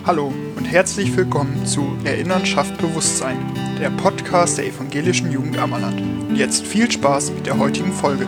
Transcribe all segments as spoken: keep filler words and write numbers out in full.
Hallo und herzlich willkommen zu Erinnern schafft Bewusstsein, der Podcast der Evangelischen Jugend Ammerland. Und jetzt viel Spaß mit der heutigen Folge.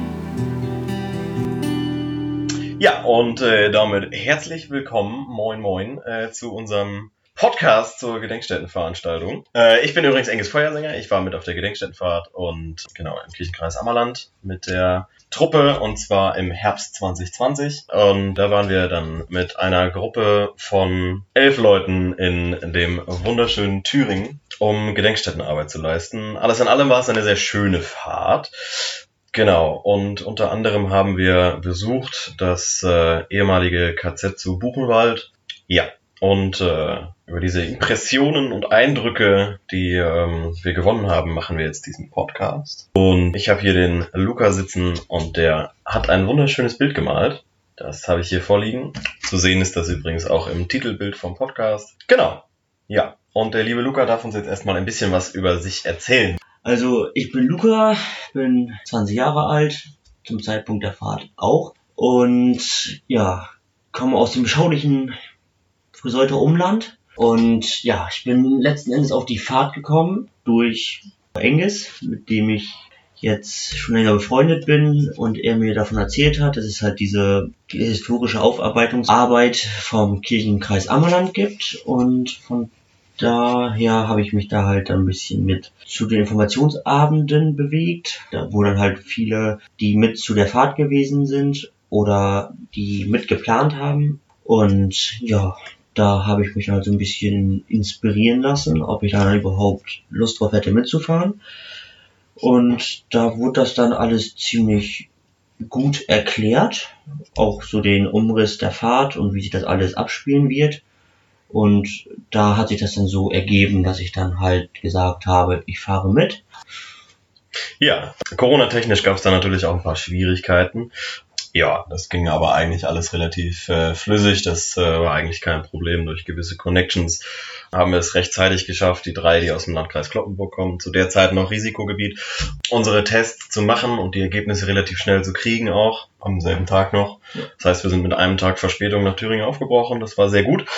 Ja, und äh, damit herzlich willkommen, moin moin, äh, zu unserem Podcast zur Gedenkstättenveranstaltung. Äh, ich bin übrigens Engis Feuersänger, ich war mit auf der Gedenkstättenfahrt und genau im Kirchenkreis Ammerland mit der Truppe, und zwar im Herbst zwanzig zwanzig. Und da waren wir dann mit einer Gruppe von elf Leuten in dem wunderschönen Thüringen, um Gedenkstättenarbeit zu leisten. Alles in allem war es eine sehr schöne Fahrt. Genau, und unter anderem haben wir besucht das äh, ehemalige K Z zu Buchenwald. Ja, und äh, über diese Impressionen und Eindrücke, die ähm, wir gewonnen haben, machen wir jetzt diesen Podcast. Und ich habe hier den Luca sitzen und der hat ein wunderschönes Bild gemalt. Das habe ich hier vorliegen. Zu sehen ist das übrigens auch im Titelbild vom Podcast. Genau, ja. Und der liebe Luca darf uns jetzt erstmal ein bisschen was über sich erzählen. Also ich bin Luca, bin zwanzig Jahre alt, zum Zeitpunkt der Fahrt auch. Und ja, komme aus dem beschaulichen Friseute Umland. Und ja, ich bin letzten Endes auf die Fahrt gekommen durch Engis, mit dem ich jetzt schon länger befreundet bin und er mir davon erzählt hat, dass es halt diese historische Aufarbeitungsarbeit vom Kirchenkreis Ammerland gibt. Und von daher habe ich mich da halt ein bisschen mit zu den Informationsabenden bewegt, da, wo dann halt viele, die mit zu der Fahrt gewesen sind oder die mit geplant haben. Und ja, da habe ich mich halt so ein bisschen inspirieren lassen, ob ich da überhaupt Lust drauf hätte mitzufahren. Und da wurde das dann alles ziemlich gut erklärt, auch so den Umriss der Fahrt und wie sich das alles abspielen wird. Und da hat sich das dann so ergeben, dass ich dann halt gesagt habe, ich fahre mit. Ja, Corona-technisch gab es da natürlich auch ein paar Schwierigkeiten. Ja, das ging aber eigentlich alles relativ äh, flüssig. Das äh, war eigentlich kein Problem. Durch gewisse Connections haben wir es rechtzeitig geschafft, die drei, die aus dem Landkreis Cloppenburg kommen, zu der Zeit noch Risikogebiet, unsere Tests zu machen und die Ergebnisse relativ schnell zu kriegen, auch am selben Tag noch. Das heißt, wir sind mit einem Tag Verspätung nach Thüringen aufgebrochen. Das war sehr gut.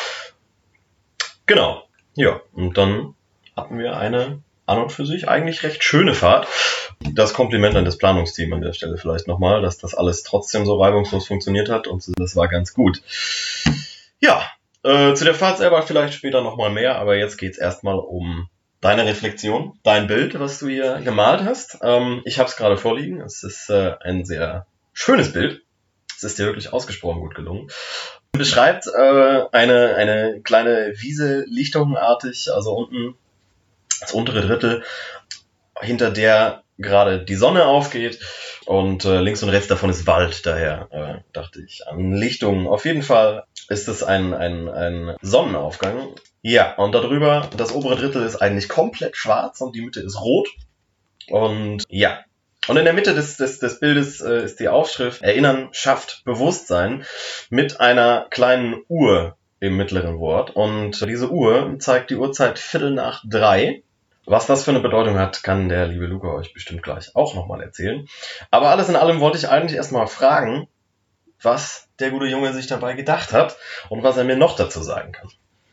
Genau, ja, und dann hatten wir eine an und für sich eigentlich recht schöne Fahrt. Das Kompliment an das Planungsteam an der Stelle vielleicht nochmal, dass das alles trotzdem so reibungslos funktioniert hat und das war ganz gut. Ja, äh, zu der Fahrt selber vielleicht später nochmal mehr, aber jetzt geht's erstmal um deine Reflexion, dein Bild, was du hier gemalt hast. Ähm, ich habe es gerade vorliegen, es ist äh, ein sehr schönes Bild. Es ist dir wirklich ausgesprochen gut gelungen. Beschreibt äh, eine eine kleine Wiese lichtungenartig, also unten das untere Drittel, hinter der gerade die Sonne aufgeht und äh, links und rechts davon ist Wald. Daher äh, dachte ich an Lichtungen. Auf jeden Fall ist es ein ein ein Sonnenaufgang. Ja, und darüber, das obere Drittel ist eigentlich komplett schwarz und die Mitte ist rot. Und ja, und in der Mitte des, des, des Bildes äh, ist die Aufschrift Erinnern schafft Bewusstsein mit einer kleinen Uhr im mittleren Wort. Und diese Uhr zeigt die Uhrzeit Viertel nach drei. Was das für eine Bedeutung hat, kann der liebe Luca euch bestimmt gleich auch nochmal erzählen. Aber alles in allem wollte ich eigentlich erstmal fragen, was der gute Junge sich dabei gedacht hat und was er mir noch dazu sagen kann.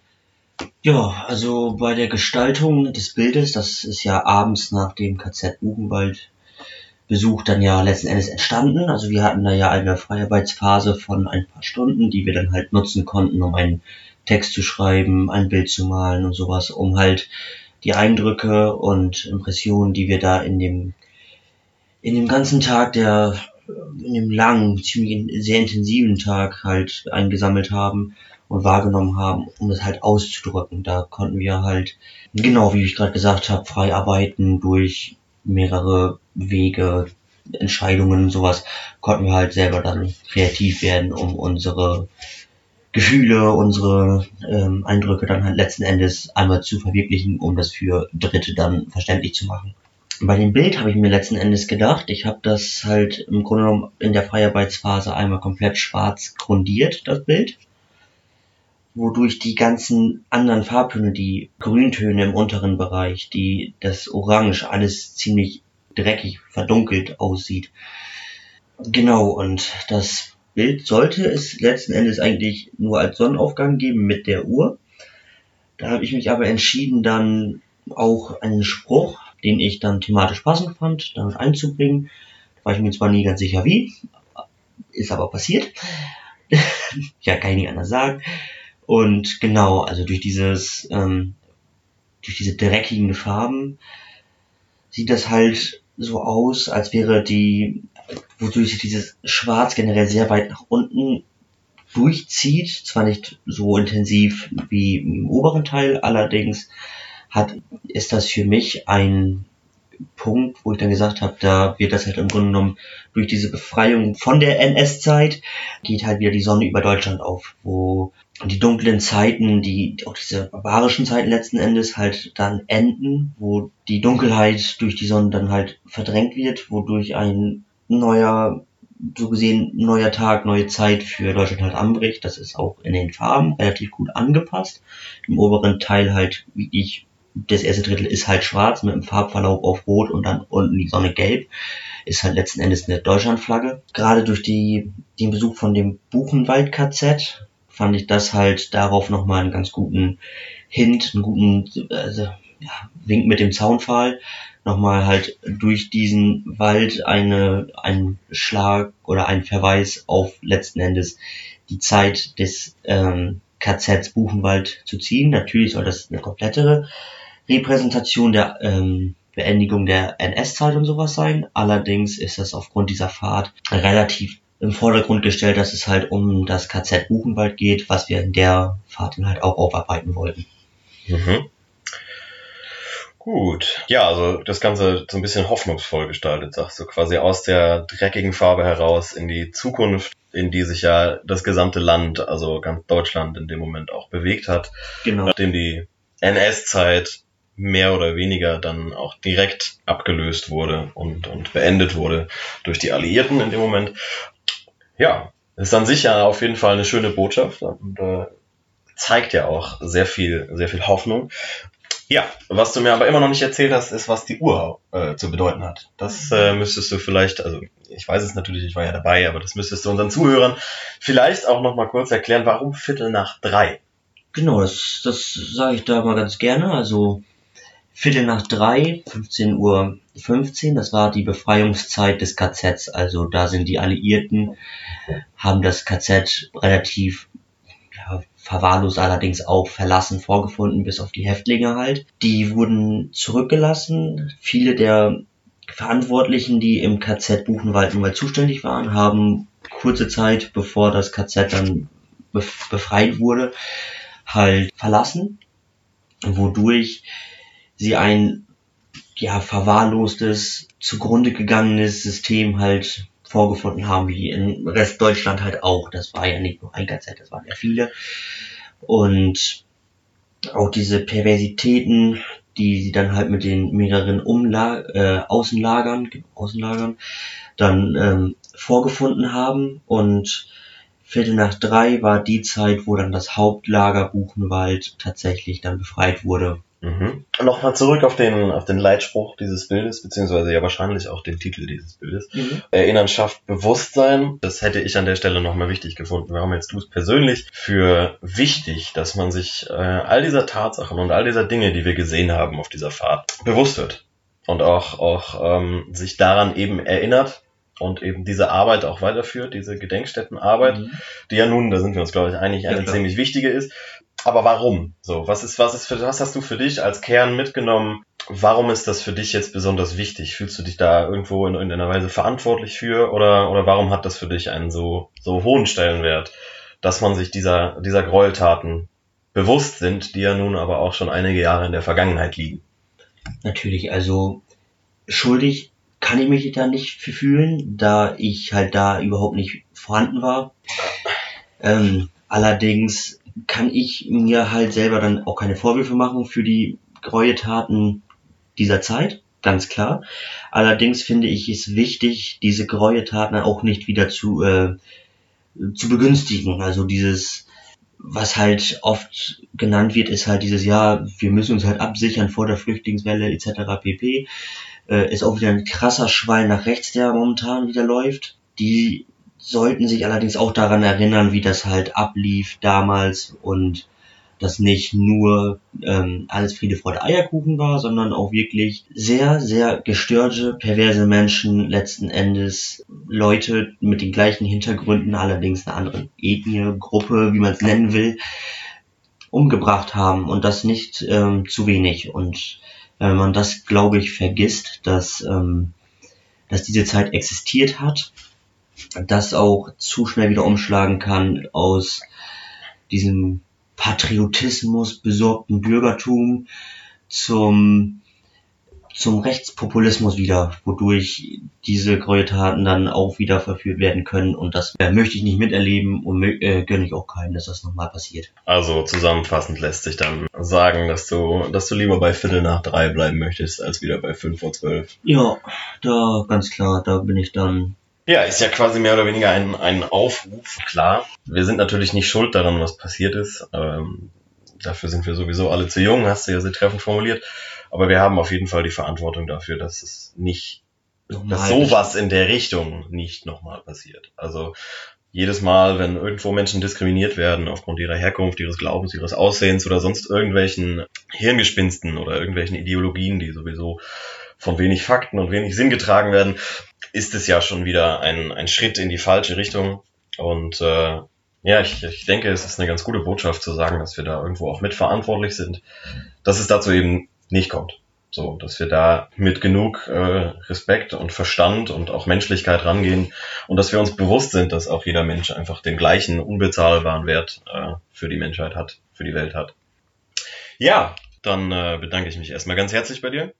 Ja, also bei der Gestaltung des Bildes, das ist ja abends nach dem K Z Buchenwald Besuch dann ja letzten Endes entstanden. Also wir hatten da ja eine Freiarbeitsphase von ein paar Stunden, die wir dann halt nutzen konnten, um einen Text zu schreiben, ein Bild zu malen und sowas, um halt die Eindrücke und Impressionen, die wir da in dem in dem ganzen Tag, der in dem langen, ziemlich sehr intensiven Tag halt eingesammelt haben und wahrgenommen haben, um es halt auszudrücken. Da konnten wir halt, genau wie ich gerade gesagt habe, frei arbeiten durch mehrere Wege, Entscheidungen und sowas, konnten wir halt selber dann kreativ werden, um unsere Gefühle, unsere ähm, Eindrücke dann halt letzten Endes einmal zu verwirklichen, um das für Dritte dann verständlich zu machen. Bei dem Bild habe ich mir letzten Endes gedacht, ich habe das halt im Grunde genommen in der Freiarbeitsphase einmal komplett schwarz grundiert, das Bild, wodurch die ganzen anderen Farbtöne, die Grüntöne im unteren Bereich, die das Orange, alles ziemlich dreckig verdunkelt aussieht. Genau, und das Bild sollte es letzten Endes eigentlich nur als Sonnenaufgang geben mit der Uhr. Da habe ich mich aber entschieden, dann auch einen Spruch, den ich dann thematisch passend fand, damit einzubringen. Da war ich mir zwar nie ganz sicher wie, ist aber passiert. Ja, kann ich nicht anders sagen. Und genau, also durch dieses, ähm, durch diese dreckigen Farben sieht das halt so aus, als wäre die, wodurch sich dieses Schwarz generell sehr weit nach unten durchzieht, zwar nicht so intensiv wie im oberen Teil, allerdings hat, ist das für mich ein Punkt, wo ich dann gesagt habe, da wird das halt im Grunde genommen durch diese Befreiung von der N S-Zeit geht halt wieder die Sonne über Deutschland auf, wo die dunklen Zeiten, die auch diese barbarischen Zeiten letzten Endes halt dann enden, wo die Dunkelheit durch die Sonne dann halt verdrängt wird, wodurch ein neuer, so gesehen neuer Tag, neue Zeit für Deutschland halt anbricht. Das ist auch in den Farben relativ gut angepasst. Im oberen Teil halt, wie ich, das erste Drittel ist halt schwarz mit einem Farbverlauf auf rot und dann unten die Sonne gelb. Ist halt letzten Endes eine Deutschlandflagge. Gerade durch die, den Besuch von dem Buchenwald-K Z fand ich das halt darauf nochmal einen ganz guten Hint, einen guten also, ja, Wink mit dem Zaunpfahl. Nochmal halt durch diesen Wald eine, ein Schlag oder ein Verweis auf letzten Endes die Zeit des ähm, K Zs Buchenwald zu ziehen. Natürlich soll das eine komplettere Repräsentation der ähm, Beendigung der N S-Zeit und sowas sein. Allerdings ist das aufgrund dieser Fahrt relativ im Vordergrund gestellt, dass es halt um das K Z Buchenwald geht, was wir in der Fahrt dann halt auch aufarbeiten wollten. Mhm. Gut. Ja, also das Ganze so ein bisschen hoffnungsvoll gestaltet, sagst du, quasi aus der dreckigen Farbe heraus in die Zukunft, in die sich ja das gesamte Land, also ganz Deutschland in dem Moment auch bewegt hat. Genau. Nachdem die N S-Zeit mehr oder weniger dann auch direkt abgelöst wurde und, und beendet wurde durch die Alliierten in dem Moment. Ja, ist an sich ja auf jeden Fall eine schöne Botschaft und äh, zeigt ja auch sehr viel, sehr viel Hoffnung. Ja, was du mir aber immer noch nicht erzählt hast, ist, was die Uhr äh, zu bedeuten hat. Das äh, müsstest du vielleicht, also ich weiß es natürlich, ich war ja dabei, aber das müsstest du unseren Zuhörern vielleicht auch noch mal kurz erklären, warum Viertel nach drei? Genau, das, das sage ich da mal ganz gerne. Also Viertel nach drei, fünfzehn Uhr fünfzehn, das war die Befreiungszeit des K Zs. Also da sind die Alliierten, haben das K Z relativ ja, verwahrlost, allerdings auch verlassen vorgefunden, bis auf die Häftlinge halt. Die wurden zurückgelassen. Viele der Verantwortlichen, die im K Z Buchenwald nun mal zuständig waren, haben kurze Zeit, bevor das K Z dann befreit wurde, halt verlassen, wodurch sie ein ja verwahrlostes, zugrunde gegangenes System halt vorgefunden haben, wie in Rest Deutschland halt auch. Das war ja nicht nur ein K Z, das waren ja viele. Und auch diese Perversitäten, die sie dann halt mit den mehreren Umla äh, Außenlagern, Außenlagern dann ähm, vorgefunden haben. Und Viertel nach drei war die Zeit, wo dann das Hauptlager Buchenwald tatsächlich dann befreit wurde. Mhm. Nochmal zurück auf den, auf den Leitspruch dieses Bildes, beziehungsweise ja wahrscheinlich auch den Titel dieses Bildes. Mhm. Erinnern schafft Bewusstsein. Das hätte ich an der Stelle nochmal wichtig gefunden. Warum hältst du es persönlich für wichtig, dass man sich äh, all dieser Tatsachen und all dieser Dinge, die wir gesehen haben auf dieser Fahrt, bewusst wird und auch, auch ähm, sich daran eben erinnert und eben diese Arbeit auch weiterführt, diese Gedenkstättenarbeit, mhm. die ja nun, da sind wir uns glaube ich einig, eine ja, ziemlich wichtige ist. Aber warum? So, was ist, was ist für, was hast du für dich als Kern mitgenommen? Warum ist das für dich jetzt besonders wichtig? Fühlst du dich da irgendwo in irgendeiner Weise verantwortlich für? Oder, oder warum hat das für dich einen so, so hohen Stellenwert, dass man sich dieser, dieser Gräueltaten bewusst sind, die ja nun aber auch schon einige Jahre in der Vergangenheit liegen? Natürlich, also, schuldig kann ich mich da nicht für fühlen, da ich halt da überhaupt nicht vorhanden war. Ähm, allerdings kann ich mir halt selber dann auch keine Vorwürfe machen für die Gräueltaten dieser Zeit, ganz klar. Allerdings finde ich es wichtig, diese Gräueltaten auch nicht wieder zu äh, zu begünstigen. Also dieses, was halt oft genannt wird, ist halt dieses, ja, wir müssen uns halt absichern vor der Flüchtlingswelle et cetera pp. Äh, ist auch wieder ein krasser Schwall nach rechts, der momentan wieder läuft. Die sollten sich allerdings auch daran erinnern, wie das halt ablief damals und dass nicht nur ähm, alles Friede, Freude, Eierkuchen war, sondern auch wirklich sehr, sehr gestörte, perverse Menschen, letzten Endes Leute mit den gleichen Hintergründen, allerdings einer anderen Ethnie, Gruppe, wie man es nennen will, umgebracht haben und das nicht ähm, zu wenig. Und wenn man das, glaube ich, vergisst, dass, ähm, dass diese Zeit existiert hat, das auch zu schnell wieder umschlagen kann aus diesem Patriotismus, besorgten Bürgertum zum, zum Rechtspopulismus wieder, wodurch diese Gräueltaten dann auch wieder verführt werden können und das äh, möchte ich nicht miterleben und äh, gönne ich auch keinem, dass das nochmal passiert. Also zusammenfassend lässt sich dann sagen, dass du, dass du lieber bei Viertel nach drei bleiben möchtest, als wieder bei fünf vor zwölf. Ja, da ganz klar, da bin ich dann. Ja, ist ja quasi mehr oder weniger ein, ein Aufruf. Klar, wir sind natürlich nicht schuld daran, was passiert ist. Ähm, dafür sind wir sowieso alle zu jung, hast du ja sehr treffend formuliert. Aber wir haben auf jeden Fall die Verantwortung dafür, dass es nicht, dass sowas in der Richtung nicht nochmal passiert. Also jedes Mal, wenn irgendwo Menschen diskriminiert werden aufgrund ihrer Herkunft, ihres Glaubens, ihres Aussehens oder sonst irgendwelchen Hirngespinsten oder irgendwelchen Ideologien, die sowieso von wenig Fakten und wenig Sinn getragen werden, ist es ja schon wieder ein, ein Schritt in die falsche Richtung. Und äh, ja, ich, ich denke, es ist eine ganz gute Botschaft zu sagen, dass wir da irgendwo auch mitverantwortlich sind, dass es dazu eben nicht kommt. So, dass wir da mit genug äh, Respekt und Verstand und auch Menschlichkeit rangehen und dass wir uns bewusst sind, dass auch jeder Mensch einfach den gleichen unbezahlbaren Wert äh, für die Menschheit hat, für die Welt hat. Ja, dann äh, bedanke ich mich erstmal ganz herzlich bei dir.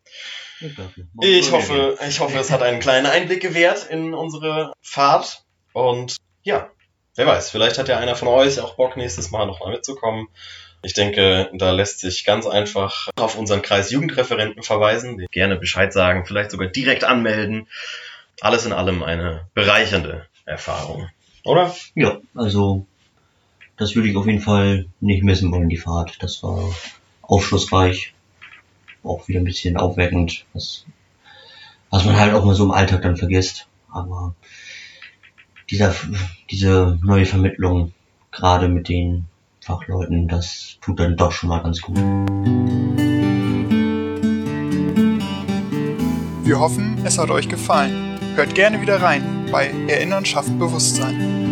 Ich hoffe, ich hoffe, es hat einen kleinen Einblick gewährt in unsere Fahrt. Und ja, wer weiß, vielleicht hat ja einer von euch auch Bock, nächstes Mal nochmal mitzukommen. Ich denke, da lässt sich ganz einfach auf unseren Kreis Jugendreferenten verweisen, die gerne Bescheid sagen, vielleicht sogar direkt anmelden. Alles in allem eine bereichernde Erfahrung, oder? Ja, also das würde ich auf jeden Fall nicht missen wollen, die Fahrt. Das war aufschlussreich. Auch wieder ein bisschen aufweckend, was, was man halt auch mal so im Alltag dann vergisst. Aber dieser, diese neue Vermittlung, gerade mit den Fachleuten, das tut dann doch schon mal ganz gut. Wir hoffen, es hat euch gefallen. Hört gerne wieder rein bei Erinnern schafft Bewusstsein.